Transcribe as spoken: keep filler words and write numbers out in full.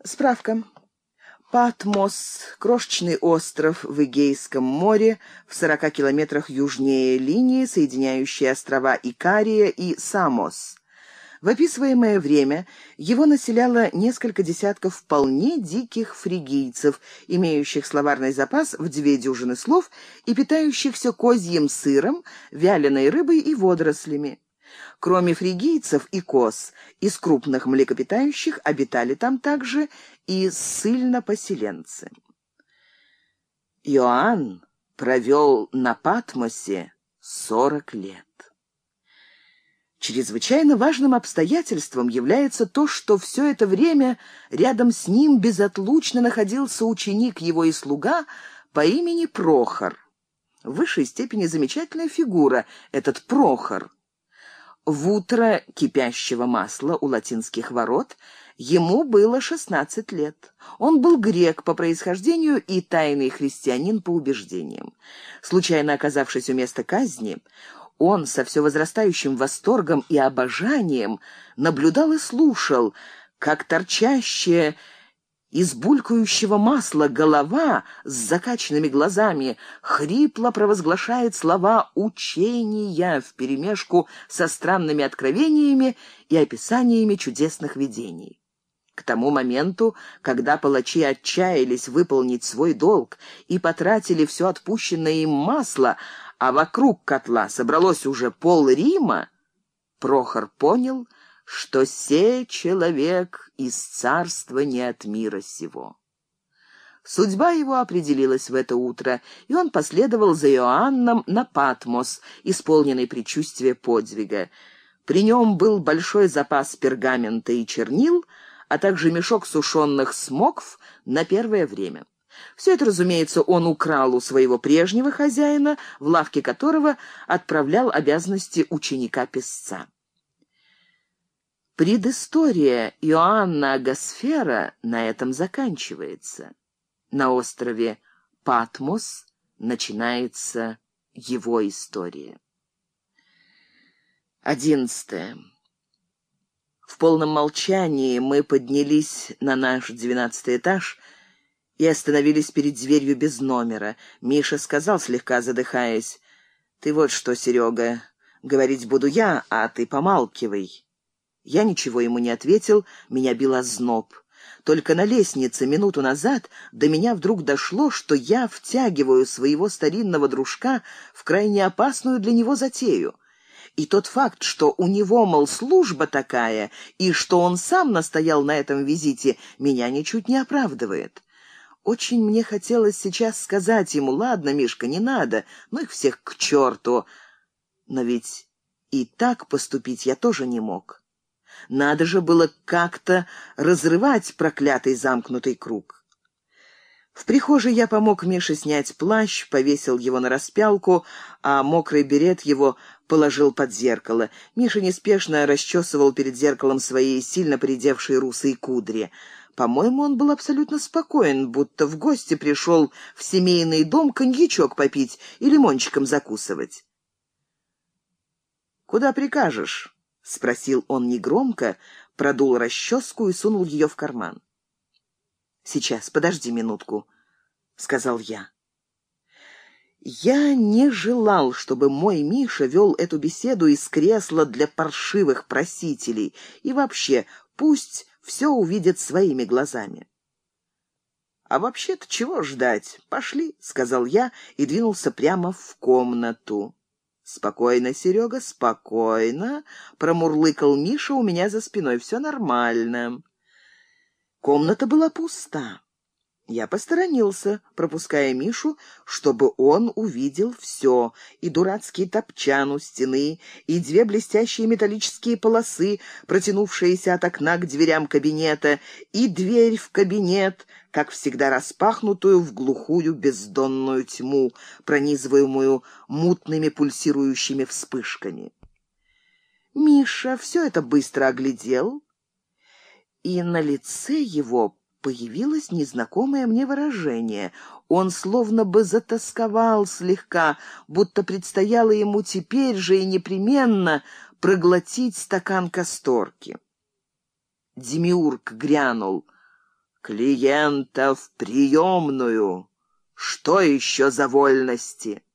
Справка. Патмос — крошечный остров в Эгейском море в сорока километрах южнее линии, соединяющей острова Икария и Самос. В описываемое время его населяло несколько десятков вполне диких фригийцев, имеющих словарный запас в две дюжины слов и питающихся козьим сыром, вяленой рыбой и водорослями. Кроме фригийцев и коз, из крупных млекопитающих обитали там также и ссыльнопоселенцы. Иоанн провел на Патмосе сорок лет. Чрезвычайно важным обстоятельством является то, что все это время рядом с ним безотлучно находился ученик его и слуга по имени Прохор. В высшей степени замечательная фигура этот Прохор. В утро кипящего масла у латинских ворот ему было шестнадцать лет. Он был грек по происхождению и тайный христианин по убеждениям. Случайно оказавшись у места казни, он со все возрастающим восторгом и обожанием наблюдал и слушал, как торчащая из булькающего масла голова с закачанными глазами хрипло провозглашает слова учения вперемешку со странными откровениями и описаниями чудесных видений. К тому моменту, когда палачи отчаялись выполнить свой долг и потратили все отпущенное им масло, а вокруг котла собралось уже пол Рима, Прохор понял, что сей человек из царства не от мира сего. Судьба его определилась в это утро, и он последовал за Иоанном на Патмос, исполненный предчувствия подвига. При нем был большой запас пергамента и чернил, а также мешок сушеных смокв на первое время. Все это, разумеется, он украл у своего прежнего хозяина, в лавке которого отправлял обязанности ученика-песца. Предыстория Иоанна Агасфера на этом заканчивается. На острове Патмос начинается его история. Одиннадцатое. В полном молчании мы поднялись на наш двенадцатый этаж и остановились перед дверью без номера. Миша сказал, слегка задыхаясь: «Ты вот что, Серега, говорить буду я, а ты помалкивай». Я ничего ему не ответил, меня бил озноб. Только на лестнице минуту назад до меня вдруг дошло, что я втягиваю своего старинного дружка в крайне опасную для него затею. И тот факт, что у него, мол, служба такая, и что он сам настоял на этом визите, меня ничуть не оправдывает. Очень мне хотелось сейчас сказать ему: «Ладно, Мишка, не надо, ну их всех к черту». Но ведь и так поступить я тоже не мог. Надо же было как-то разрывать проклятый замкнутый круг. В прихожей я помог Мише снять плащ, повесил его на распялку, а мокрый берет его положил под зеркало. Миша неспешно расчесывал перед зеркалом свои сильно поредевшие русые кудри. По-моему, он был абсолютно спокоен, будто в гости пришел в семейный дом коньячок попить и лимончиком закусывать. «Куда прикажешь?» — спросил он негромко, продул расческу и сунул ее в карман. «Сейчас, подожди минутку», — сказал я. Я не желал, чтобы мой Миша вел эту беседу из кресла для паршивых просителей, и вообще пусть все увидят своими глазами. «А вообще-то чего ждать? Пошли», — сказал я и двинулся прямо в комнату. «Спокойно, Серега, спокойно», — промурлыкал Миша у меня за спиной. «Все нормально». Комната была пуста. Я посторонился, пропуская Мишу, чтобы он увидел все: и дурацкий топчан у стены, и две блестящие металлические полосы, протянувшиеся от окна к дверям кабинета, и дверь в кабинет, как всегда распахнутую в глухую бездонную тьму, пронизываемую мутными пульсирующими вспышками. Миша все это быстро оглядел, и на лице его появилось незнакомое мне выражение. Он словно бы затосковал слегка, будто предстояло ему теперь же и непременно проглотить стакан касторки. Демиург грянул: клиента в приемную. Что еще за вольности?